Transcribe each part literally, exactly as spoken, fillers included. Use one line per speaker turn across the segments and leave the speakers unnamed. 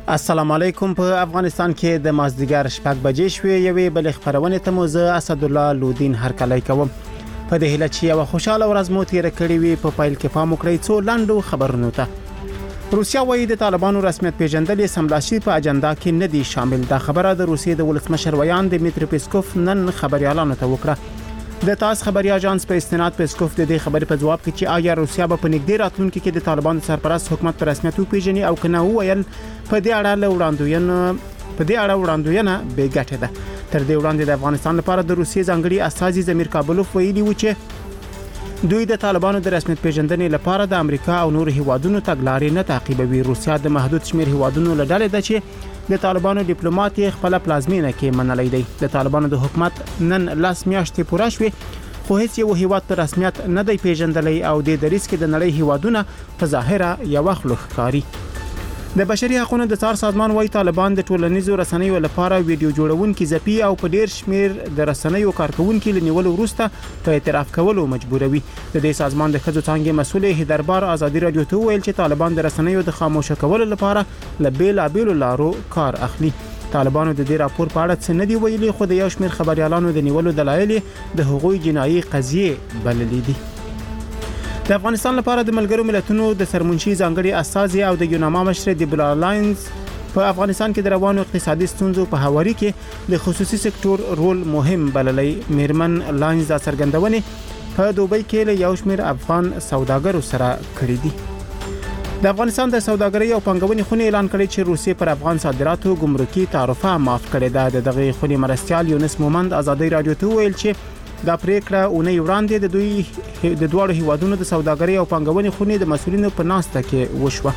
السلام علیکم. په افغانستان کې د مازدیګر شپږ بجې شوې یوې بل خبرونه ته مو زه اسد الله لودین هرکلی کوم. په دې هیله چې یو خوشاله ورځ مو تیر کړی وي په پایل کې پام وکړئ څو لاندو خبرونو ته. روسیا وايي د طالبانو رسمیت پیژندل سملاسي په اجنډا کې نه دي شامل. دا خبره د روسیې د ولسمشر ویان دمیتری پیسکوف نن خبريالانو ته وکړه. د تاس خبري اژانس په استناد پیسکوف د دې خبرې په جواب کې چې آیا روسیا به په نږدې راتلونکي کې د طالبانو سرپرست حکومت په رسمیت وپیژني او کنه وویل په دې اړه له وړاندوینه په دې اړه وړاندوینه بې ګټه ده. تر دې وړاندې د افغانستان لپاره د روسیې ځانګړي استازي زمیر کابلوف ویلي و چې دوی د طالبانو د رسمیت پیژندنې لپاره د امریکا او نور هیوادونو تګلارې نه تعقیبوي. روسیا د محدود شمیر هیوادونو له ډلې ده چې د طالبانو ډیپلوماټ خپل پلازمینه کې منلې دی. د طالبانو د حکومت نن لاس میاشتې پوره شوې خو هیڅ یو هیواد په رسمیت نه دی پیژندلې او د دریس کې د نړۍ هیوادونه په ظاهره یو خلخ کاری. د بشري حقوقو د څار سازمان وايي طالبان د ټولنیزو رسنیو لپاره ویډیو جوړونکي زپی او په ډیر شمیر د رسنیو کارکونکو لنیول وروسته په اعتراف کولو مجبوروي. د دې سازمان د خځو څنګه مسؤل هیدربار ازادي رادیو ته ویل چې طالبان د رسنیو د خاموش کولو لپاره لبیل ابیل لارو کار اخلي. طالبانو د دې راپور په اړه څه نه دی ویلي خو د یو شمیر خبريالانو د نیولو دلایل د حقوقي جنایي قضیه بللې دي. د افغانستان لپاره د ملګرو ملتونو د سرمنشي ځانګړي استازي او د یوناما مشر د بل الاینس په افغانستان کې د روانو اقتصادي ستونزو په هواري کې د خصوصي سکتور رول مهم بللې. میرمن لاینز د څرګندونې په دوبۍ کې له یو شمیر افغان سوداګرو سره کړې دي. د افغانستان د سوداګرۍ او پنګونې خونې اعلان کړی چې روسیې پر افغان صادراتو ګمرکي تعرفه معاف کړې ده. د دغه خونې مرستيال یونس مومند ازادي رادیو ته ویل چې دا پریکړه اونۍ وړاندې د دوی د دوه هیوادونو د سوداګرۍ او پنګونې خونې د مسؤلینو په ناسته کې وشوه.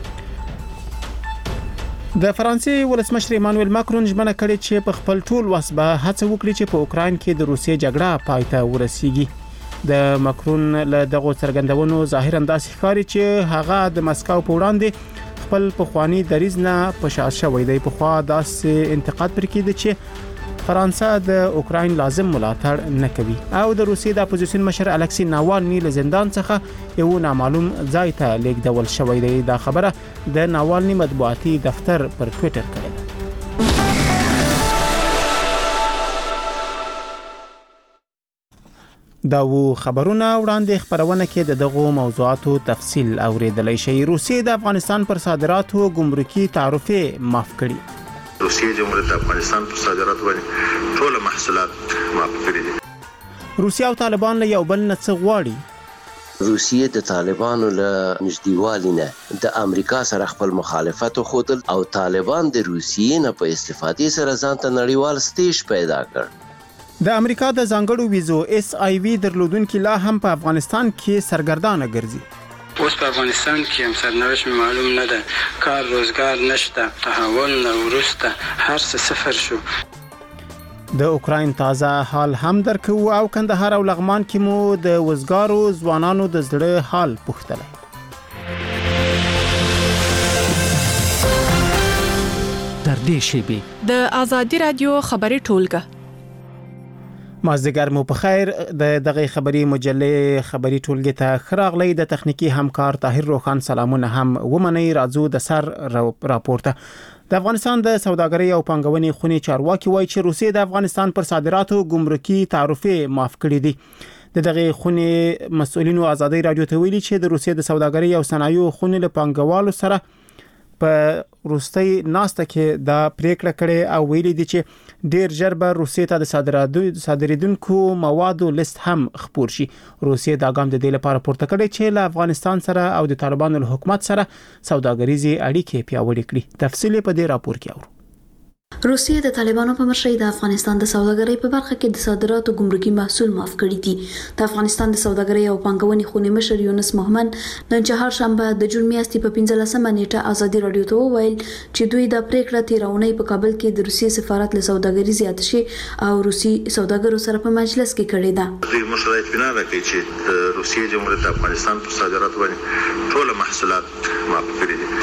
د فرانسې ولسمشر ایمانوئل ماکرون ژمنه کړې چې په خپل ټول وس به هڅه وکړي چې په اوکراین کې د روسیې جګړه پای ته ورسیږي. د ماکرون له دغه څرګندونو ظاهرا داسې ښکاري چې هغه د مسکو په وړاندې خپل پخوانی دریځ نه په شا شوی دی. په خوا داسې انتقاد پر کېده چې فرانسه د اوکراین لازم ملاتړ نه کوي او د روسیې د اپوزیشن مشر الکسی ناوالني له زندان څخه یو نامعلوم ځای ته لیږدول شوی دی. دا خبره د ناوالني مطبوعاتي دفتر پر ټوئیټر کړې ده. دا و خبرونه وړاندې خبرونه کې د دغو موضوعاتو تفصیل اوریدلای شي. روسیې د افغانستان پر صادراتو ګمرکي تعرفه معاف کړي.
روسیې جمهوریت د افغانستان پر صادراتو باندې ټول محصولات معاف کړي دي.
روسیا او طالبان له یو بل نه څه غواړي.
روسیې د طالبانو له نږدېوالي نه د امریکا سره خپل مخالفت خوتل او طالبان د روسیې نه په استفادې سره ځان ته نړیوال سټیج پیدا کړ.
د امریکا د ځانګړو ویزو اس آی وی درلودونکو لا هم په افغانستان کې سرګردانه ګرځي.
اوس په افغانستان کې هم سرنوشت معلوم نه ده. کار روزګار نشته. تحول نه ورسته هر څه صفر شو.
د اوکراین تازه حال هم درکو او کندهار او لغمان کې مو د وزګارو ځوانانو د زړه حال پوښتل.
در دې شی
د ازادي رادیو خبري ټولګه
مازدیګر مو په خیر. د دغه خبري مجلې خبري ټولګه ته خراغلی د تخنیکی همکار طاهر روخان سلامونه هم ومني. راځو د سر راپورته. د افغانستان د سوداګرۍ او پنګونې خونې چارواکي وایي چې روسیې د افغانستان پر صادراتو ګمرکي تعرفه معاف کړې دي. د دغه خونې مسؤلینو ازادي رادیو ته ویلي چې د روسیې د سوداګرۍ او صنایعو خونې له پنګوالو سره په روسي ناسته کې دا پریکړه کړې او ویلي دي چې ډیر ژر به روسیې ته د صادراتو صادریدونکو موادو لیست هم خپور شي. روسیې دا ګام د دې لپاره پورته کړی چې له افغانستان سره او د طالبانو حکومت سره سوداګریزي اړیکې پیاوړې کړي. تفصیل په دې راپور کې اورو.
روسیې د طالبانو په مشرۍ د افغانستان د سوداګرۍ په برخه کې د صادراتو ګمرکي محصول معاف کړی دي. د افغانستان د سوداګرۍ او پنګونې خونې مشر یونس مومند نن چهارشنبه د جون میاشتې په پنځلسمه نیټه ازادي رادیو ته وویل چې دوی د پریکړه تیرونې په کابل کې د روسیې سفارت له سوداګریزي اتشې او روسي سوداګرو سره په مجلس کې کړی ده.
دوی مشرۍ اطمینان راکړي چې روسیې جمهوریت د افغانستان پر صادراتو باندې ټول محصولات معاف کړي دي.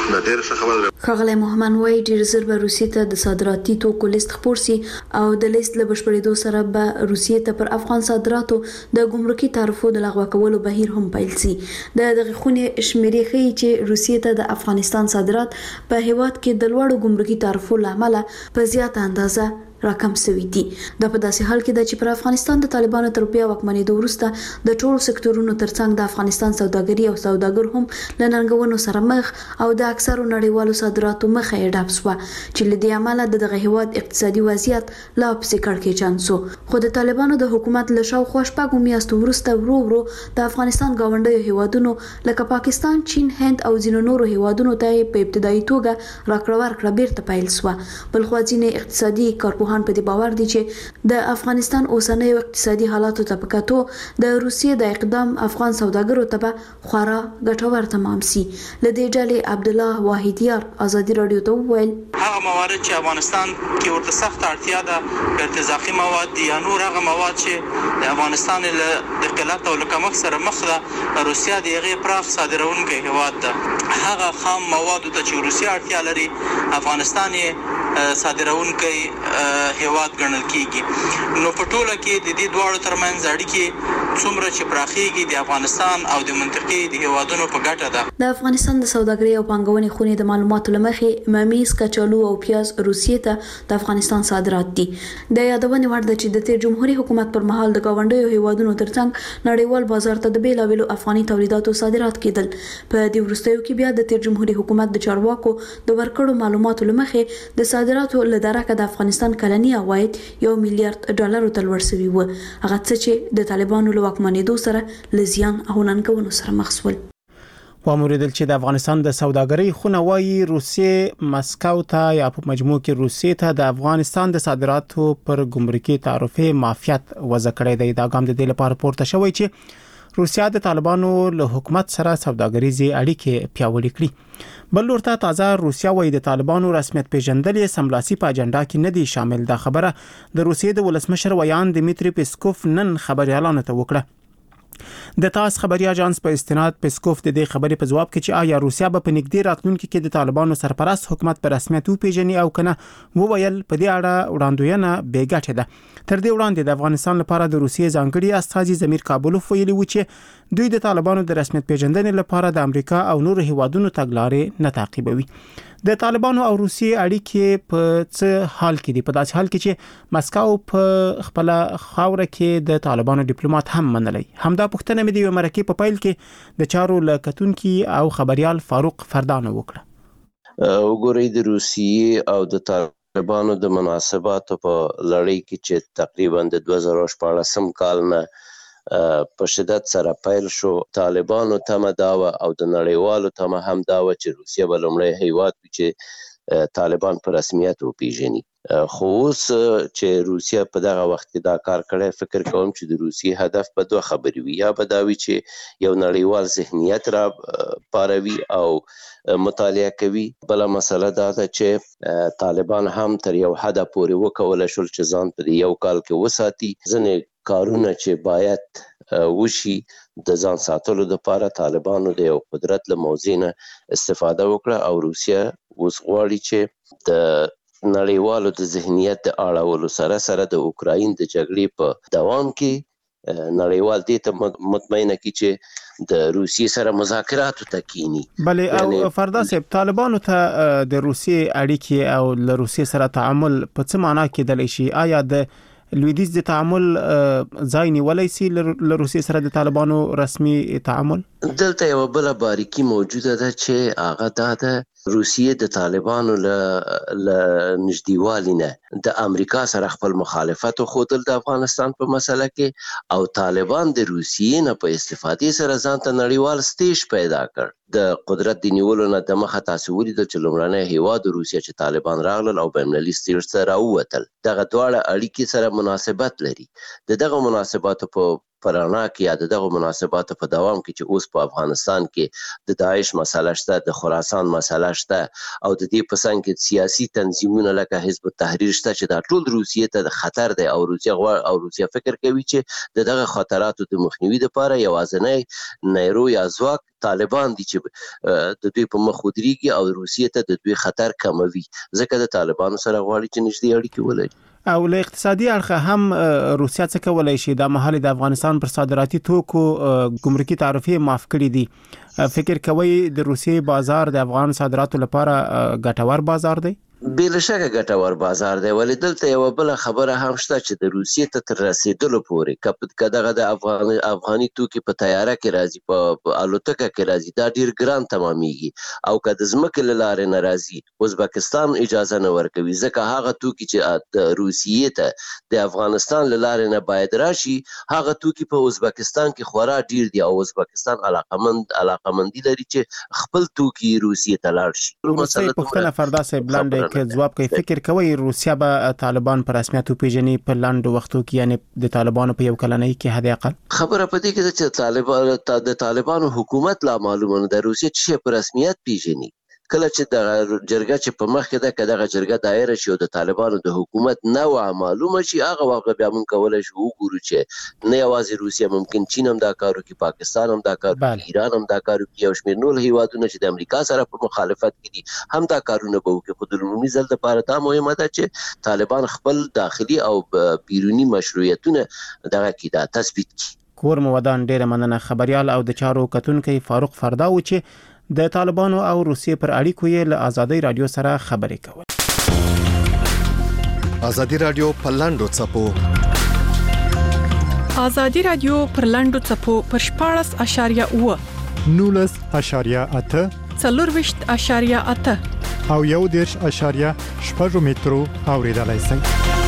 دا ډېر ښه خبره.
ښاغلی محمد وای ډیر زر به روسیې ته د صادراتي توکو لیست خپور سي او د لیست له بشپړېدو سره به روسیې ته پر افغان صادراتو د ګمرکي تعرفو د لغوه کولو بهیر هم پیل سي. د دغه خونې شمیرې ښیي چې روسیې ته د افغانستان صادرات په هیواد کې د لوړو ګمرکي تعرفو له امله په زیاته اندازه راکم شوي دي. دا په داسې حال کې ده چې پر افغانستان د طالبانو تر بیا واکمنېدو وروسته د ټولو سکتورونو ترڅنګ د افغانستان سوداګري او سوداګر هم له ننګونو سره مخ او د اکثرو نړیوالو صادراتو مخه یې ډپ شوه چې له دې امله د دغه هیواد اقتصادي وضعیت لا پسې کړکېچن شو. خو د طالبانو د حکومت له شاوخوا شپږو میاشتو وروسته ورو ورو د افغانستان ګاونډیو هیوادونو لکه پاکستان، چین، هند او ځینو نورو هیوادونو ته په ابتدایي توګه راکړه ورکړه بیرته پیل شوه. بلخوا ځینې اقتصادي کارپوهان په دې باور دي چې د افغانستان اوسنۍ اقتصادي حالاتو ته په کتو د روسیې د اقدام افغان سوداګرو ته به خورا ګټور تمام سي. لدې ډلې عبدالله واحدیار ازادي رادیو ته وویل
هغه موارد چې افغانستان کې ورته سخت اړتیا ده ارتزاقي مواد دي یا نور هغه مواد چې د افغانستان له د قلت او له کمښت سره مخ ده، روسیه د هغې پراخ صادرونکی هیواد ده. هغه خام موادو ته چې روسیه اړتیا لري افغانستان یې صادرونکی هیواد ګڼل کیږي. نو په ټوله کې د دې دواړو ترمنځ اړیکې څومره چې پراخیږي د افغانستان او د منطقې د هیوادونو په ګټه ده.
د افغانستان د سوداګرۍ او پانګونې خونې د معلوماتو له مخې ممیز، کچالو او پیاز روسیې ته د افغانستان صادرات دي. د یادونې وړ ده چې د تیر جمهوریت حکومت پر مهال د ګاونډیو هیوادونو ترڅنګ نړیوال بازار ته د بیلابیلو افغاني تولیداتو صادرات کېدل. په دې وروستیو کې بیا د تیر جمهوریت حکومت د چارواکو د ورکړو معلوماتو له مخې د صادراتو له درکه د افغانستان کلنی عواید یو میلیارډ ډالرو ته لوړ شوي وو، هغه څه چې د طالبانو له واکمنېدو سره له زیان او ننګونو سره مخ شول.
واموریدل چې د افغانستان د سوداګرۍ خونه وايي روسیې مسکو ته یا په مجموع کې روسیې ته د افغانستان د صادراتو پر ګمرکي تعرفه معافیت وضع کړی دی. دا ګام د دې لپاره پورته شوی چې روسیا د طالبانو له حکومت سره سوداګریزي اړیکې پیاوړې کړي. بل لورته تازه روسیا وايي د طالبانو رسمیت پیژندل سملاسي په اجنډا کې نه دي شامل. دا خبره د روسیې د ولسمشر ویان دمیتری پیسکوف نن خبريالانو ته وکړه. د تاس خبري اژانس په استناد پیسکوف د دې خبرې په جواب کې چې آیا روسیا به په نږدې راتلونکي کې د طالبانو سرپرست حکومت په رسمیت وپیژني او کنه وویل په دې اړه وړاندوینه بیګټه ده. تر دې وړاندې د افغانستان لپاره د روسیې ځانګړي استازي زمیر کابلوف ویلي و چې دوی د طالبانو د رسمیت پیژندنې لپاره د امریکا او نورو هیوادونو تګلارې نه تعقیبوي. د طالبانو او روسیې اړیکې په څه حال کې دي؟ په داسې حال کې چې مسکو په خپل خاوره کې د طالبانو ډیپلوماټ هم منلي. همدا پوښتنه مې د یو مرکې په پیل کې د چارو لکتونکي او خبريال فاروق فردان وکړه.
وګورئ د روسیې او د طالبانو د مناسباتو په لړۍ کې چې تقریبا د دوه زره شپاړسم کال نه په شدت سره پیل شو، طالبانو تمه داوه او د نړیوالو تمه هم داوه چې روسیه به لومړی هیواد وي چې طالبان په رسمیت وپیژني. خو اوس چې روسیه په دغه وخت کې دا کار کړی، فکر کوم چې د روسیې هدف به دوه خبرې وي. یا به دا وي چې یو نړیوال ذهنیت را پاروي او مطالعه کوي. بله مسله دا ده چې طالبان هم تر یو حده پورې وکولی شول چې ځان په یو کال کې وساتي. ځینې کارونه چې باید وشي د ځان ساتلو لپاره طالبانو د یو قدرت له موضوع نه استفاده وکړه او روسیه اوس غواړي چې د نړیوالو د ذهنیت د اړولو سره سره د اوکراین د جګړې په دوام کې نړیوال دې ته مطمئنه کی چې د روسیې سره مذاکرات وکړي.
بلې او فردا صاحب طالبانو ته د روسیې اړیکې او له روسیې سره تعامل په څه معنی کېدلی شي؟ آیا د لویدیز د تعامل ځای نیولای شي له روسیې سره د طالبانو رسمي تعامل؟
دلته یو بل باریکی موجوده ده چې هغه دا ده روسیې د طالبانو له نږدېوالي نه د امریکا سره خپل مخالفت خودل د افغانستان په مسله کې او طالبان د روسیې نه په استفادې سره ځان ته نړیوال سټیج پیدا کړ. د قدرت د نیولو نه د مخه تاسو ولیدل چې لومړنی هیواد روسیه چې طالبان راغلل او بین‌المللي سټیج ته راووتل. دغه دواړه اړیکې سره مناسبت لري. د دغه مناسباتو په پرانا کې یا دغه مناسبات په دوام کې چې اوس په افغانستان کې د داعش مسله شته، د خراسان مسله شته او د دې په څنګ کې سیاسي تنظیمونه لکه حزب التحریر شته چې دا ټول روسیې ته د خطر دی او روسیه غواړي او روسیه فکر کوي چې دغه خطراتو د مخنیوي لپاره یوازینی نیرو یا ځواک طالبان دي چې د دوی په مخ ودرېږي او روسیې ته د دوی خطر کموي، ځکه د طالبانو سره غواړي چې نږدې اړیکې ولري.
او له اقتصادي اړخه هم روسیا څه کولای شي؟ د مهال د افغانستان پر صادراتي توکو ګمرکي تعرفې معاف کړي دي، فکر کوي د روسیې بازار د افغان صادراتو لپاره ګټور بازار دی؟
بلا شکه ګټور بازار دی، ولې دلته یو بل خبره هم شته چې د روسیې ته تر رسیدلو پورې کپد دغه د افغان افغاني توکي په تیاره کې راځي، په الوتکه کې راځي، دا ډیر ګران تمامېږي او که د ځمکې له لارې نه راځي ازبکستان اجازه نه ورکوي، ځکه هغه توکي چې د روسیې ته د افغانستان له لارې نه باید راشي هغه توکي په ازبکستان کې خورا ډیر دي او ازبکستان علاقمند علاقمندي لري چې خپل توکي روسیې ته لاړ شي.
روسیې پښتنه فردا صاحب لاندې کې ځواب کوي، فکر کوي روسیا به طالبان په رسمیت وپیژني په لاندو وختو کې، یعنی د طالبانو په یو کلنۍ کې حد اقل
خبره پدې کې چې طالبان د طالبانو حکومت لا معلومه نه ده روسیا چې په رسمیت پیژني. کله چې د جرګه چې په مخ کې ده که دغه جرګه دایره شي او د طالبانو د حکومت نوع معلومه شي هغه وخت بیا موږ کولی شو وګورو چې نه یوازې روسیه، ممکن چین هم دا کار وکړي، پاکستان هم دا کار وکړي، ایران هم دا کار وکړي، یو شمېر نور هیوادونه چې د امریکا سره په مخالفت کې دي هم دا کارونه به وکړي. خو د لومړي ځل لپاره دا مهمه ده چې طالبان خپل داخلي او بیروني مشروعیتونه دغه کې دا تثبیت کړي.
کور مو ودان، ډیره مننه. خبريال او د چارو کتونکي فاروق فردا و چې د طالبانو او روسیې پر اړیکو یې له آزادۍ رادیو سره خبرې کول.
آزادۍ رادیو په لاندو څپو
آزادۍ رادیو پر لاندو څپو پر شپاړس اشاریه اوه
نولس اشاریه اته
څلورویشت اشاریه اته
او یو دېرش اشاریه شپږ مترو اوریدلای شئ.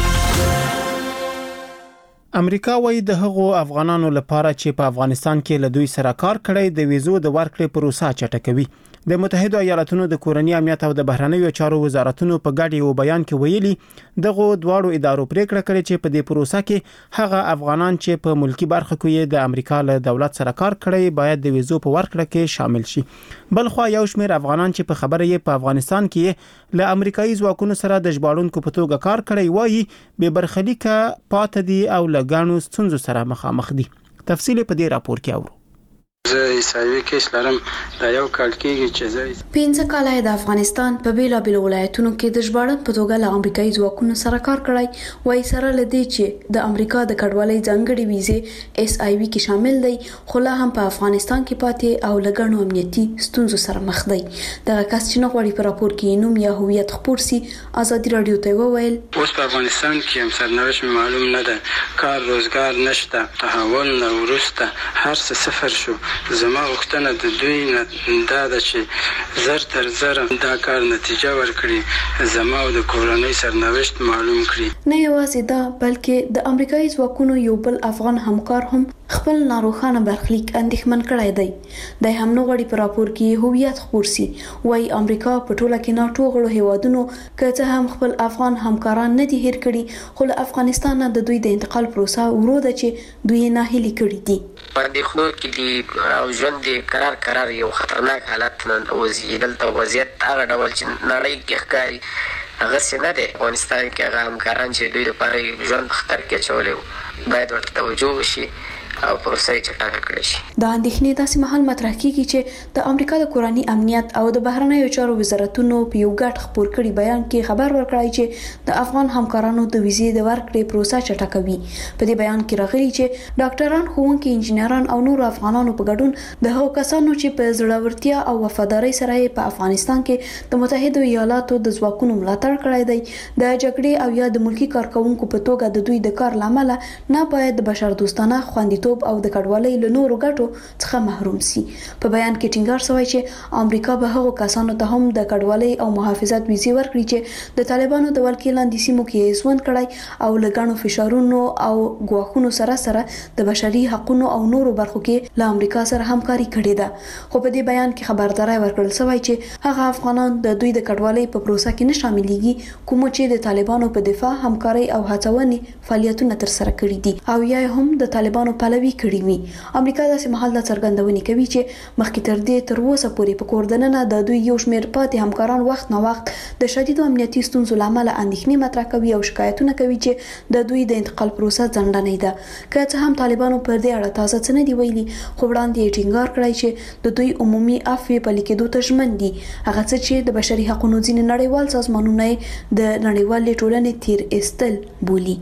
امریکا وايي د هغو افغانانو لپاره چې په افغانستان کې له دوی سره کار کړی د ویزو د ورکړې پروسه چټکوي. د متحده ایالاتونو د کورنۍ امنیت او د بهرنیو چارو وزارتونو په ګډ یو بیان کې ویلي دغه دواړو ادارو پریکړه کړې چې په دې پروسه کې هغه افغانان چې په ملکی برخه کې د امریکا له دولت سره کار کړی باید د ویزو په ورکړه کې شامل شي. بلخو یو شمېر افغانان چې په خبره یې په افغانستان کې له امریکایي ځواکونو سره د ژباړونکو په توګه کار کړی وایي به برخلیکه پاتې دي او له ګڼو ستونزو سره مخامخ دي. تفصیل په دې راپور کې اورو.
زه عیسوي کیس لرم دا یو کال کېږي چې زه
پنځه کاله د افغانستان په بیلابیلو ولایتونو کې د ژباړن په توګه له امریکایي ځواکونو سره کار کړی وای سره لدی چې د امریکا د کډوالۍ ځانګړي ویزه اس آی وی کې شامل دی خو لا هم په افغانستان کې پاتې او لګڼو امنیتي ستونزو سره مخ دی. دغه کس چې نه غواړي په راپور کې نوم یا هویت خپور سي آزادي رادیو ته وویل
اوس په افغانستان کې هم سرنوشت معلوم نه ده، کار روزګار نشته، تحول نه ورسته هر څه صفر شو. زما غوښتنه د دوی نه دا ده چې زر تر زر دا کار نتیجه ورکړي، زما او د کورنۍ سرنوشت معلوم کړي.
نه یوازې دا بلکې د امریکایي ځواکونو یو بل افغان همکار هم خپل ناروخانه برخلیک اندېښمن کړی دی. د هم نو غړي په راپور کې هویت خپور سي وای امریکا په ټوله کې ناټو غړو هیوادونو که هم خپل افغان همکاران نه دي هیر کړي خو له افغانستان نه د دوی د انتقال پروسه ورو ده چې دوی نه هلي کړي دي.
باندې خو کې دي او ژوند دي قرار قرار یو خطرناک حالت نن اوسې دلته وضعیت هغه ډول چې نړۍ کې ښکاري هغه څنګه دی. افغانستان کې هغه همکاران چې دوی لپاره ژوند خطر کې اچولې باید ورته توجه وشي او پروسه یې چټکه کړي شي.
دا اندېښنې داسې مهال مطرح کیږي چې د امریکا د کورنۍ امنیت او د بهرنیو چارو وزارتونو په یو ګډ خبر کړي بیان کې خبر ورکړی چې د افغان همکارانو د ویزې د ورکړې پروسه چټکوي. په دې بیان کې راغلي چې ډاکټران، ښوونکي، انجنیران او نور افغانانو په ګډون د هغو کسانو چې په زړورتیا او وفادارۍ سره په افغانستان کې د متحده ایالاتو د ځواکونو ملاتړ کړی دی د جګړې او یا د ملکی کارکونکو په توګه د دوی د کار لامل نه باید د بشردوستانه خوندیتوب او د کډوالۍ له نورو ګټو څخه محروم سي. په بیان کې ټینګار شوی چې امریکا به هغو کسانو ته هم د کډوالۍ او محافظت ویزې ورکړي چې د طالبانو د ولکې لاندې سیمو کې ژوند کړی او له ګڼو فشارونو او ګواښونو سره سره د بشري حقوقو او نورو برخو کې له امریکا سره همکاري کړې ده. خو په دې بیان کې خبرداري ورکړل شوی چې هغه افغانان د دوی د کډوالۍ په پروسه کې نه شاملېږي کوم چې د طالبانو په دفاع، همکاري او هڅونې فعالیتونه تر سره کړي دي او یا هم د طالبانو په پهلوي کړي وي. امریکا داسې مهال د څرګندونې کوي چې مخکې تر دې تر اوسه پورې په کور دننه د دوی یو شمېر پاتې همکاران وخت نه وخت د شدیدو امنیتي ستونزو له امله اندېښنې مطرح کوي او شکایتونه کوي چې د دوی د انتقال پروسه ځنډنۍ ده. که څه هم طالبانو پر دې اړه تازه څه نه دي ویلي، خو وړاندې یې ټینګار کړی چې د دوی عمومي عفوې پلي کېدو ته ژمن دي، هغه څه چې د بشري حقوقو ځینې نړیوال سازمانونه د نړیوالې ټولنې تیر ایستل بولي.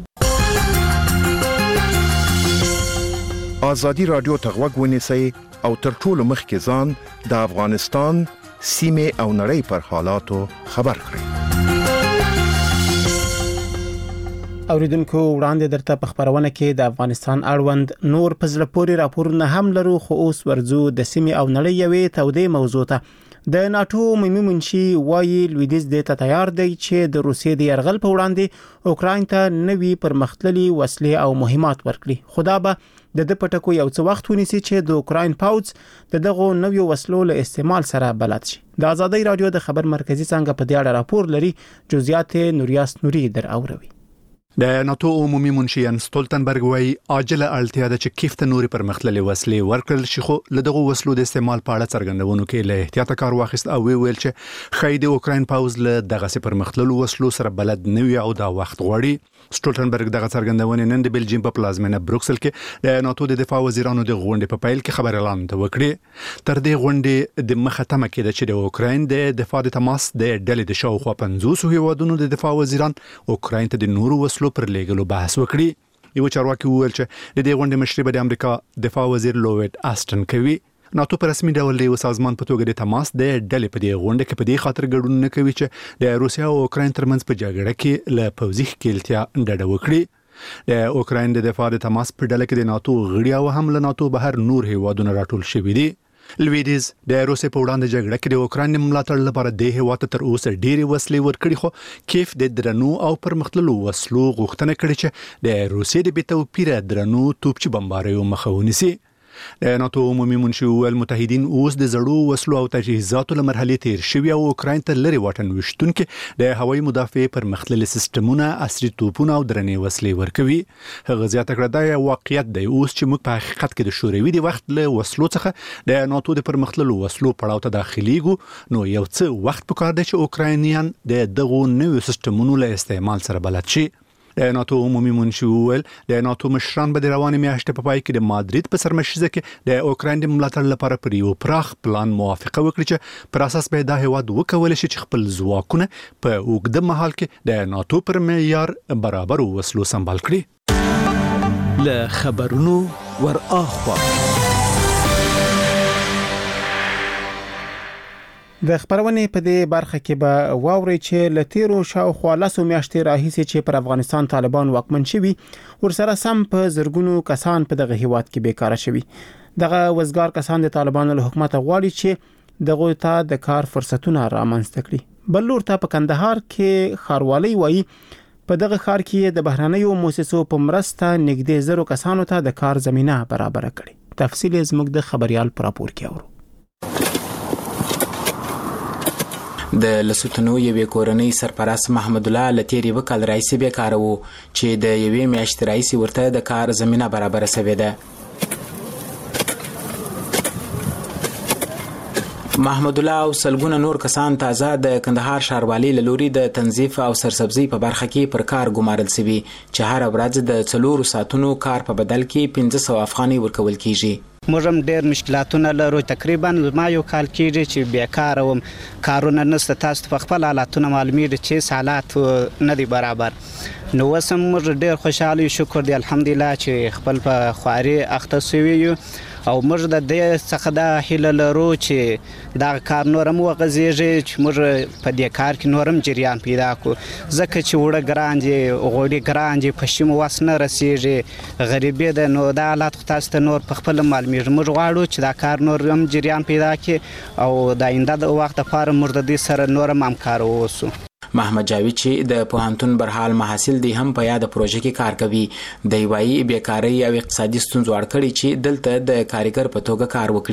ازادي رادیو ته غوږ ونیسئ او تر ټولو مخکې ځان د افغانستان سیمې او نړۍ پر حالاتو خبر کړئ.
اوریدونکو وړاندې درته په خبرونه کې د افغانستان اړوند نور په زړه پورې راپورونه هم لرو، خو اوس ورځو د سیمې او نړۍ یوې تودې موضوع ته. د ناتو عمومي منشي وايي لویدیځ د ته تیار دی چې د روسیې د يرغل په وړاندې اوکراین ته نوي پرمختللي وسلې او مهمات ورکړي. خدا به د د پټکو یو څه وخت ونیسي چې د اوکراین پاوځ د دغه نویو وسلو له استعمال سره بلد شي. د آزادۍ رادیو د خبر مرکزی څنګه په دې اړه راپور لري، جزئیات نوریاس نوري در اوروي.
د ناتو عمومي منشي یانس ستولتنبرګ وايي عاجله اړتیا ده چې کیف ته نوري پرمختللي وسلې ورکړل شي، خو له دغه وسلو د استعمال په اړه څرګندونو کې له احتیاط کار واخیست او ویل چې خای د اوکراین پاوز له دغه سي پرمختللو وسلو سره بلد نه وي او دا وخت غواړي. ستولتنبرګ دغه څرګندونې نن د بلجیم په پلازمینه بروکسل کې د ناتو د دفاع وزیرانو د غونډې په پیل کې خبر اعلان وکړي. تر دې غونډې د مخه تمه کېده چې د اوکراین د دفاع د تماس د ډلې د شاوخوا پنځوس هیوادونو د دفاع وزیران اوکراین ته د نورو وسلو پر لېږلو بحث وکړي. یو چارواکي وویل چې د دې غونډې مشري به د امریکا دفاع وزیر لوید آسټن کوي. ناتو په رسمي ډول د سازمان په توګه د تماس د ډلې په دې غونډه کې په دې خاطر ګډون نه کوي چې د روسیا او اوکراین ترمنځ په جګړه کې له پوځي ښکیلتیا ډډه وکړي. د اوکراین د دفاع د تماس په ډله کې د ناتو غړي او هم له ناتو بهر نور هیوادونه راټول شوي دي. لویدیز د روسیې په وړاندې جګړه کې د اوکراین ملاتړ لپاره د هیواد تر اوسه ډېری وسلې ورکړي، خو کیف د درنو او پرمختللو وسلو غوښتنه کړې چې د روسیې د بې توپیره درنو توپچي بمباریو مخه ونیسي. د ناتو عمومي منشي ویل متحدین اوس د زړو وسلو او تجهیزاتو له مرحلې تیر شوي او اوکراین ته لري واټن وشتونکي د هوایي مدافع پرمختللي سیستمونه، عصري توپونه او درنې وسلې ورکوي. هغه زیاته کړه دا یو واقعیت دی اوس چې موږ په حقیقت کې د شوروي د وخت له وسلو څخه د ناتو د پرمختللو وسلو پړاو ته داخليږو، نو یو څه وخت پکار دی چې اوکراینیان د دغو نویو سیستمونو له استعمال سره بلد شي. د ناتو عمومي منشي ویل د ناتو مشران به د روانې میاشتې په پای کې د مادرید په سرمشیزه کې د اوکراین د ملاتړ لپاره پر یو پراخ پلان موافقه وکړي چې پر اساس به دا هیواد وکولای شي چې خپل ځواکونه په اوږده مهال کې د ناتو پر معیار برابر وسلو سمبال کړي.
له خبرونو ور اخوا
د خبرونې په دې برخه کې به واوري چې لتیرو شاوخوا لاسو میاشتې راهیسې چې پر افغانستان طالبان واکمن شوي ورسره سم په زرګونو کسان په دغه هیواد کې بیکاره شوي. دغه وزګار کسان د طالبانو له حکومت غواړي چې دغه ته د کار فرصتونه رامنځته کړي. بل لور ته په کندهار کې خاروالي وایي په دغه ښار کې د بهرانيو مؤسسو په مرسته نږدې زرو کسانو ته د کار زمينه برابر کړي. تفصیل زموږ د خبريال پر راپور کې اورو.
د لسوتنو یوې کورنۍ سرپرست محمد الله لتیری وکال رئیس به کارو چې د یوې میاشتې رئیس ورته د کار زمينه برابر شوه ده. محمد الله او سلګونه نور کسان تازه د کندهار ښاروالۍ لوري د تنظیف او سرسبزي په برخه کې پر کار ګمارل شوی چې هر ورځ د څلورو ساعتونو کار په بدل کې پنځه سوه افغانۍ ورکول کیږي.
موږ هم ډېر مشکلاتونه لرو، تقریبا ما یو کال کېږي چې بیکاره وم، کارونه نشته. تاسو په خپل حالاتونه معلومیږي چې حالات نه دي برابر. نو اوس هم موږ ډېر خوشحاله یو، شکر دی الحمدلله چې خپل په خواري اخته شوي یو او موږ د دې څخه دا هیله لرو چې دا کار نور هم وغځېږي چې موږ په دې کار کې نور هم جریان پیدا کړو، ځکه چې وړه ګران دي، غوړي ګران دي، پشم وس نه رسېږي، غریبي ده. نو دا حالات خو تاسو ته نور په خپل معلومیږي. موږ غواړو چې دا کار نور هم جریان پیدا کړي او د آینده د وخت لپاره موږ د دې سره نور هم همکار اوسو.
محمد جاوید چې د پوهنتون برحال محصل دی هم په یاد پروژه کې کار کوي. د وایي بیکاری او اقتصادي ستونزو اړ کړي چې دلته د کارګر په توګه کار وکړي.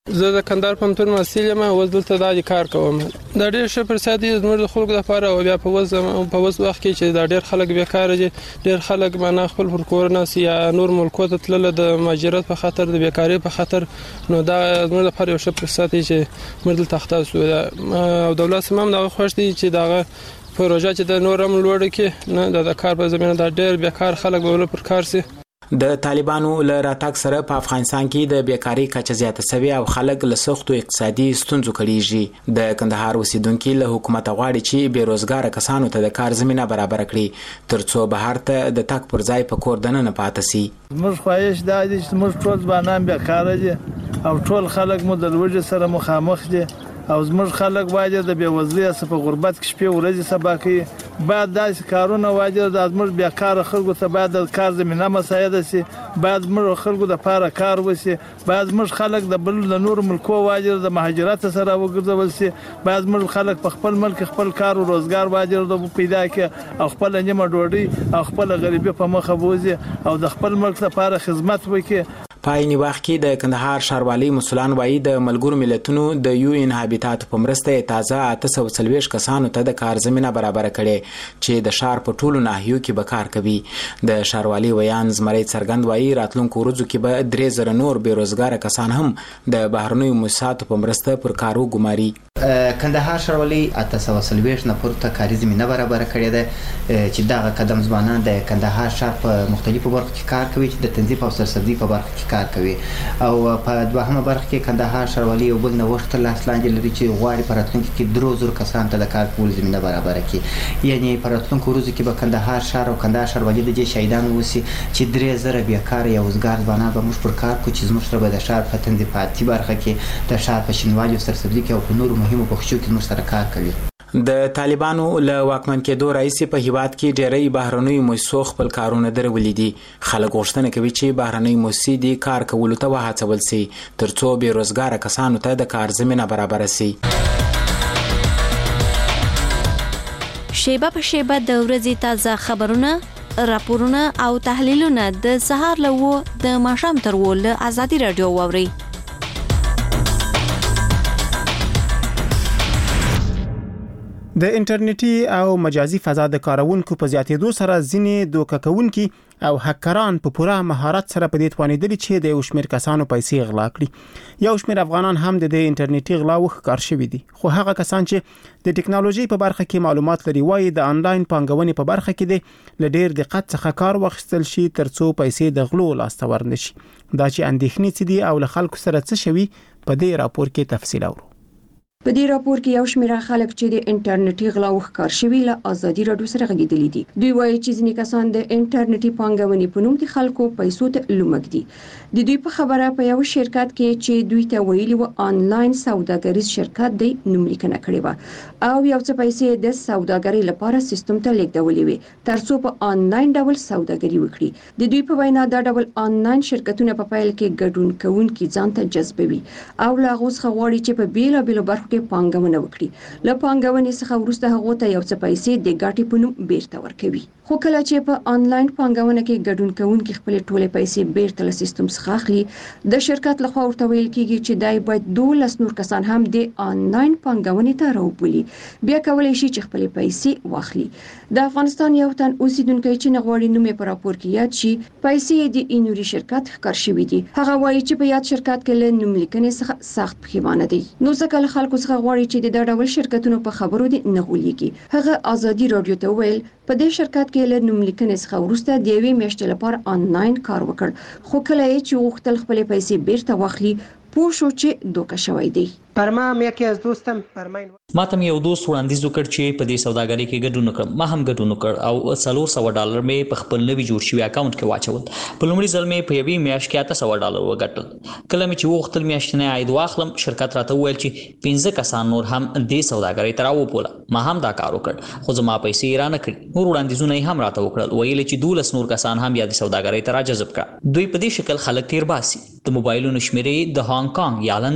زه د کندهار پوهنتون محصل یم او دلته دا کار کوم. دا ډېر ښه فرصت دی زموږ د خلکو لپاره او بیا په وز په وز وخت کې چې دا ډېر خلک بیکاره دي، ډېر خلک معنا خپل پر کورونه یا نور ملکو ته تلل د مهاجرت په خاطر د بیکاری په خاطر، نو دا زموږ لپاره یو ښه فرصت دی چې موږ دلته تخته او دولت سم دا خوښ دی چې دا پروژه چې د نورم لوړ کې نه د کار په زمينه دا ډېر بیکار خلک به پر کار سي.
د طالبانو له راتګ سره په افغانستان کې د بیکاری کچه زیاته شوې او خلک له سختو اقتصادي ستونزو کړيږي. د کندهار اوسیدونکو له حکومت غواړي چې بیروزګار کسانو ته د کار زمينه برابر کړي ترڅو بهر ته د تک پر ځای په کور دننه پاتې شي.
موږ خواهش دا دي چې موږ ټول ځوانان بیکاره دي او ټول خلک مو د لوږې سره مخامخ دي او زموږ خلک واجه د بیوزلۍ څخه په غربت کې شپې ورځې سبا کوي. بعد داسې کارونه واجه د زموږ بیکاره خلکو ته باید د کار زمینه مساعده شي، باید زموږ خلکو د پاره کار وشي، باید زموږ خلک د بل د نور ملکو واجه د مهاجرت سره وګرځول شي، باید زموږ خلک په خپل ملک خپل کار او روزګار واجه د پیدا کړي او خپل نیمه ډوډۍ او خپل غریبي په مخه بوزي او د خپل ملک لپاره خدمت وکړي.
پایني وخت کې د کندهار ښاروالۍ مسولان وایي د ملګرو ملتونو د یو ان هابیټات په مرسته تازه اته سوه څلوېښت کسانو ته د کار زمينه برابر کړي چې د ښار په ټولو ناحیو کې به کار کوي. د ښاروالۍ ویان زمری څرګند وایي راتلونکو ورځو کې به درې زره نور بیروزګار کسان هم د بهرنیو مؤسساتو په مرسته پر کارو ګماري.
کندهار ښاروالۍ اته سوه څلوېښت نفر ته کاري زمينه برابر کړې ده چې دغه قدم ځوانان د کندهار ښار په مختلفو برخو کې کار کوي چې د تنظیف او سرسبزي په برخه کې کار کوي او په دوهمه برخه کې کندهار ښاروالۍ یو بل نوښت تر لاس لاندې لري چې غواړي په راتلونکي کې درو زرو کسانو ته د کار کولو زمینه برابر کړي. یعنی په راتلونکو ورځو کې به کندهار ښار او کندهار ښاروالۍ د دې شاهدان اوسي چې درې زره بیکاره یا وزګار ځوانان به موږ پر کار کوو چې زموږ سره به د ښار په تنظیفاتي برخه کې د ښار په شینوالي او سرسبزي کې او په نورو مهمو بخشو کې موږ سره کار کوي.
د طالبانو له واکمن کېدو راځي په هیواد کې ډېری بهرنۍ مؤسسو خپل کارونه درولې دي. خلک غوښتنه کوي چې بهرنۍ مؤسسې د کار کولو ته وهڅول شي ترڅو بیروزګار کسانو ته د کار زمينه برابر شي.
شیبه په شیبه د ورځې تازه خبرونه، راپورونه او تحلیلونه د سهار له و د ماښام تر و له ازادي رادیو واوري.
د انټرنیټي او مجازي فضا د کارونکو په زیاتېدو سره ځینې دوکه کوونکي او هکران په پوره مهارت سره په دې توانیدل چې د یو شمېر کسانو پیسې غلا کړي. یو شمېر افغانان هم د دې انټرنیټي غلاو ښکار شوي دي، خو هغه کسان چې د ټکنالوژي په برخه کې معلومات لري وایي د انلاین پانګونې په برخه کې د لډیر دقت څخه کار واخیستل شي ترڅو پیسې د غلو لاسته ورنشي. دا چې اندېښنې څه دي او له خلکو سره څه شوي په دې راپور کې تفصیل اورو.
په دې راپور کې یو شمېر خلک چې د انټرنیټي غلاو ښکار شوي له ازادي رادیو سره غږیدلي دي. دوی وایي چې ځینې کسان د انټرنیټي پانګونې په نوم د خلکو پیسو ته لومک دي. د دوی په خبره په یو شرکت کې چې دوی ته ویلي و آنلاین سوداګریز شرکت دی نوملیکنه کړې و او یو څه پیسې د سوداګرۍ لپاره سیستم ته لیږدولې وي ترڅو په آنلاین ډول سوداګري وکړي. د دوی په وینا دا ډول آنلاین شرکتونه په پیل کې ګډون کوونکي ځان ته جذبوي او لا غوښ غواړي چې په بیل بیل برخو کې پانګونه وکړي. له پانګونې څخه وروسته هغه ته یو څه پیسې د ګټې په نوم بیرته ورکوي. خو کله چې په آنلاین پانګونه کې ګډون کوونکي خپل ټولې پیسې بیرته له سیستم څخه اخلي، د شرکت لخوا ورته ویل کیږي چې دای باید دولس نور کسان هم د آنلاین پانګونې ته راوبولي، بیا کولای شي چې خپل پیسې واخلي. د افغانستان یو تن اوسیدونکو چې نغواړي نوم په راپور کې یاد شي، پیسې د اینوري شرکت ښکار شوي دي. هغه وایي چې په یاد شرکت کې له نوملیکنې څخه سخت پښیمانه دي. نو ځکه له خلکو څخه غواړي چې د دا ډول شرکتونو په خبرو دي نه غولېږي. هغه ازادي رادیو ته ویل په دې شرکت کې له نوملیکنې څخه وروسته د یوې میاشتې لپاره آنلاین کار وکړ، خو کله چې غوښتل خپل پیسې بیرته واخلي پوه شو چې دوکه شوی دی.
پر ما هم یکی از دوستم فرمایي
ما ته یو دوست وړاندیز وکړ چې په دې سوداګرۍ کې ګډون وکړم. ما هم ګډون وکړ او څلور سوه ډالر مې په خپل نوي جوړ شوي اکاونټ کې واچول. په لومړي ځل مې په یوې میاشت کې اته سوه ډالر وګټل. کله مې چې وغوښتل میاشتنی عاید واخلم، شرکت راته وویل چې پنځه کسان نور هم دې سوداګرۍ ته راوبوله. ما هم دا کار وکړ، خو زما پیسې یې رانه کړې. نور وړاندیزونه یې هم راته وکړل، ویل چې دولس نور کسان هم یا د سوداګرۍ ته راجذب کړه. دوی په دې شکل خلک تیر باسي. د موبایلونو شمیرې د هانګ کانګ یا لندن وي.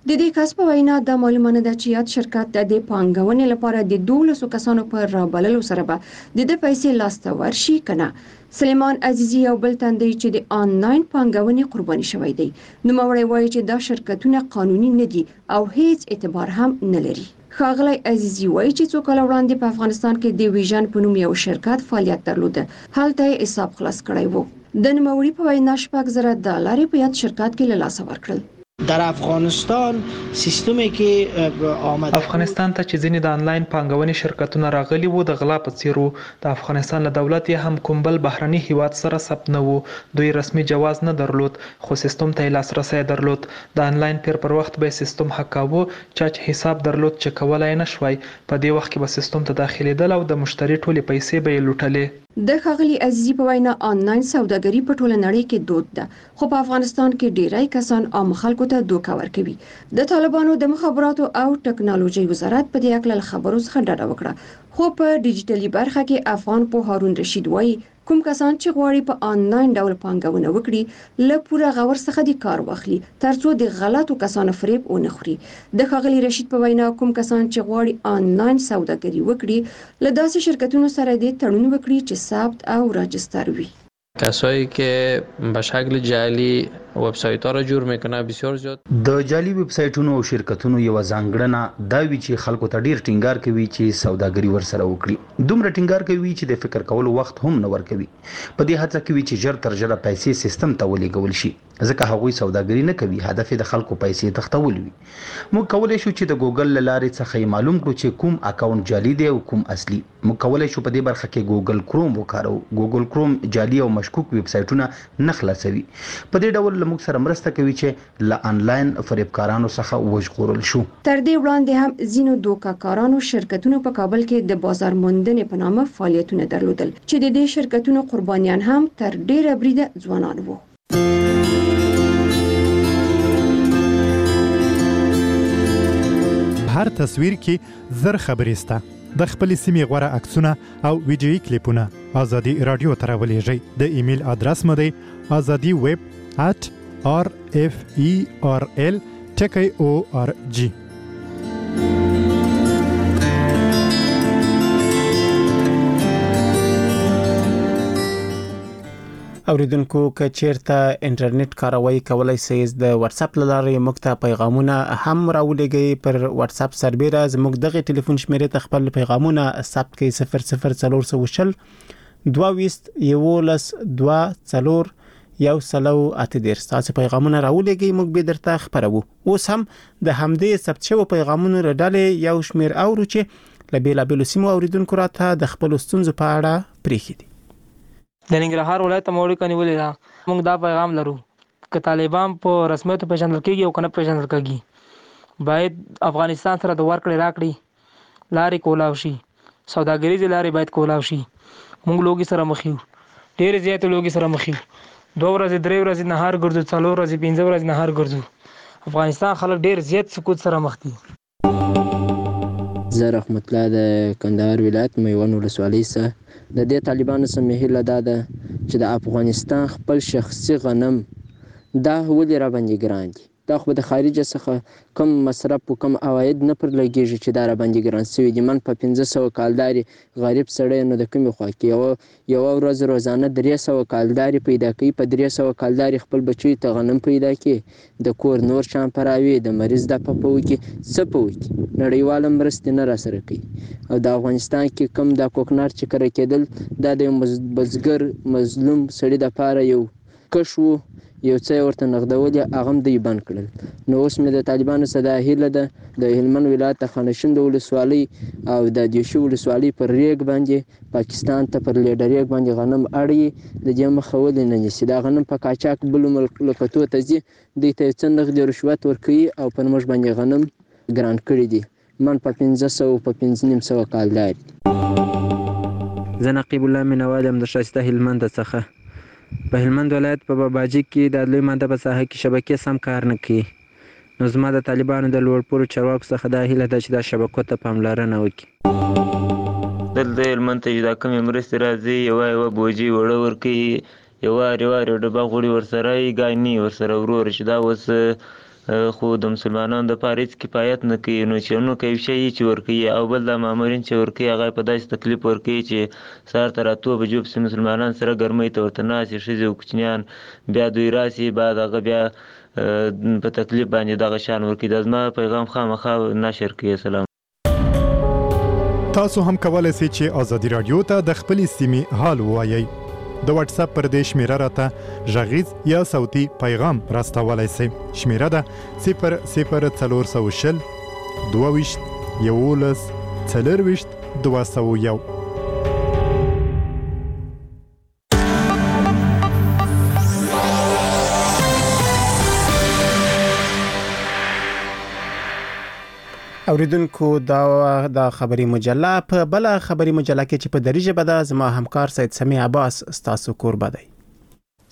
د دې کس په وینا د معلومانه د چیات شرکت د پانګونې لپاره د دولسو کسانو پر رابللو سره به د د پیسې لاسته ورشي کنه. سلیمان عزیزی یو بل تندی چې د آنلاین پانګونې قرباني شوی دی. نوموړی وایي چې دا شرکتونه قانوني نه دي او هیڅ اعتبار هم نه لري. ښاغلی عزیزی وایي چې څو کاله وړاندې په افغانستان کې د ویژن په نوم یو شرکت فعالیت درلوده. هلته یې حساب خلاص کړی وو. د نوموړي په وینا شپږ زره ډالر په یاد شرکت کې له لاسه ورکړل.
در افغانستان سیستمی که آمده
افغانستان ته چې ځینې د آنلاین پانګونې شرکتونه راغلي وو د غلا په څیر وو. د افغانستان له دولت یې هم کوم بل بهرني هیواد سره ثبت نه وو. دوی رسمي جواز نه درلود خو سیستم ته یې لاسرسی درلود. د آنلاین پیر پر وخت به سیستم حکاوه چا چې حساب درلود چې کولای نه شوی. په دې وخت کې به سیستم ته داخلېدل او د مشتری ټولې پیسې به یې لوټلې.
د ښاغلي عزیزي په وینا آنلاین سوداګري په ټوله نړۍ کې دود ده خو په افغانستان کې ډیری کسان عام خلکو ته دوکه ورکوي. د طالبانو د مخابراتو او ټکنالوژي وزارت په دې اړه خبرو څخه ډډه وکړه خو په ډیجیټلي برخه کې افغان په هارون رشید وایي کوم کسان چې غواړي په آنلاین ډول پانګونه وکړي له پوره غور څخه د کار واخلي ترڅو د غلطو کسانو فریب ونه خوري. د ښاغلي رشید په وینا کوم کسان چې غواړي آنلاین سوداګري وکړي له داسې شرکتونو سره د تړون وکړي چې ثبت او راجستر وي.
کسایی که به شکل جعلی وبسایت ها را جور میکنه بسیار زیاد.
د جعلی وبسایټونو او شرکتونو یو ځانګړنه دا وی چې خلکو ته ډیر ټینګار کوي چې سوداګري ورسره وکړي. دومره ټینګار کوي چې د فکر کولو وخت هم نه ورکوي. په دې هڅه کوي چې ژر تر ژره پیسې سیستم ته ولېږول شي ځکه هغوی سوداګري نه کوي. هدف یې د خلکو پیسې تختول وي. موږ کولای شو چې د ګوګل لارې څخه معلوم کړو چې کوم اکاونټ جعلی دی او کوم اصلي. موږ کولای شو په دې برخه کې ګوګل کروم وکارو. ګوګل کروم جعلی او مشکوک ویب سایټونه نه خلاصوي. په دې ډول موږ سره مرسته کوي چې له آنلاین فریبکارانو څخه وژغورل شو.
تر دې وړاندې هم ځینو دوکاکارانو شرکتونو په کابل کې د بازار موندنې په نامه فعالیتونه درلودل چې د دې شرکتونو قربانیان هم تر ډیره بریده ځوانان وو.
هر تصویر کې زر خبرې سته. د خپل سیمې غوړه عکسونه او ویډیويي کلیپونه ازادي رادیو ته راولېږئ. د ایمیل ادرس مو دی ازادي ویب at r f e r l ټکی او ار جی.
اوریدونکو که چیرته انټرنیټ کاروي کولای شئ د واتس اپ لارې موږ ته پیغامونه هم راولېږئ. پر واتس اپ سربېره زموږ دغه ټلیفون شمیرې ته خپل پیغامونه ثبت کړئ صفر صفر څلور سوه وشل دوه ویشت یولس دوه څلور یو سلو اته دېرش. تاسو پیغامونه راولېږئ موږ به درته خبرو. اوس هم د همدې ثبت شوو پیغامونو رډلې یو شمیر اورو چې له بیلابیلو سیمو اوریدونکو راته د خپل ستونزو په اړه پریښي دي.
د ننګرهار ولایت موري کني ولې دا موږ دا پیغام لرو چې طالبان په رسمیت پیژندل کېږي او کنه پیژندل کېږي باید افغانستان سره د ورکړې راکړې لارې کولاو شي. سوداګریزې لارې باید کولاو شي. موږ لوګي سره مخ یو ډېر زیات لوګي سره مخ یو. دوه ورځې درې ورځې نهار ګرځو څلور ورځې پنځه ورځې نهار ګرځو. افغانستان خلک ډېر زیات سکوت سره مخ دي.
زه رحمت الله د کندهار ولایت میوند ولسوالۍ څخه. د دې طالبانو سمه هیله ده چې د افغانستان خپل شخصي غنم دا ولې را باندې ګران دي. دا خو د خارج څخه کم مصرف او کم عواید نه پر لګیږي چې دا را باندې ګران شوی دي. من په پنځه سوه کالداري غریب سړی نو د کومې خوا کې یو یو ورځ روزانه درې سوه کالداري پیدا کوي. په درې سوه کالداري خپل بچیو ته غنم پیدا کوي د کور نور شان پراوي د مریض د پپو کې څه پوي نړیوال مرستې نه را سره کوي. او د افغانستان کې کم د کوکنار چې کړه کېدل دا د بزګر مظلوم سړي د پاره یو کش وو یو څه ورته نغدولې هغه هم دوی بند کړل. نو اوس مې د طالبانو څخه دا هیله ده د هلمند ولایت د خانشین د ولسوالۍ او د دیوشي ولسوالۍ پر ریګ باندې پاکستان ته پر لیډریګ باندې غنم اړي د دې مخه ولې نه نیسي. دا غنم په قاچاق بلو ملکتو ته ځي دوی ته څه نغدي رشوت ورکوي او پر موږ باندې غنم ګران کړي دي. من په پنځه سوه په پنځه نیم سوه کالداري.
زه نقیب الله مینوال یم د ښایسته هلمند څخه. په هلمند ولایت په باباجي کې د لوی ماده په ساحه کې شبکې سم کار نه کوي. نو زما د طالبانو د لوړپوړو چارواکو څخه دا هیله ده چې دا شبکو ته پاملرنه وکړي.
دلته هلمند ته چې دا کومې مرستې راځي یوه یوه بوجي وړه ورکوي یوه وارې وارې ډبه غوړي ورسره یي ګای نه ورسره ورور چې دا اوس خو د مسلمانانو د پاره هیڅ کفایت نه کوي. نو چې نو کوي شي چې ورکوي او بل د مامورین چې ورکوي هغه په داسې تکلیف ورکوي چې سهار تر اتو بجو پسې مسلمانان سره ګرمۍ ته ورته ناستې ښځې او کوچنیان بیا دوی راسي بعد هغه بیا په تکلیف باندې دغه شان ورکوي. دا زما پیغام خامخا نشر کړئ. سلام.
تاسو هم کولای شئ چې ازادي رادیو ته د خپلې سیمې حال ووایئ. د واتس اپ پر دې شمیره راته غږیز یا صوتي پیغام راستولای شئ. شمیره ده صفر صفر څلور سوه شل دوه ویشت یولس څلرویشت دوه سوه یو.
اوریدونکو دا د خبري مجله په بل خبري مجله کې چې په دری ژبه ده زما همکار سید سمیع عباس ستاسو کوربه دی.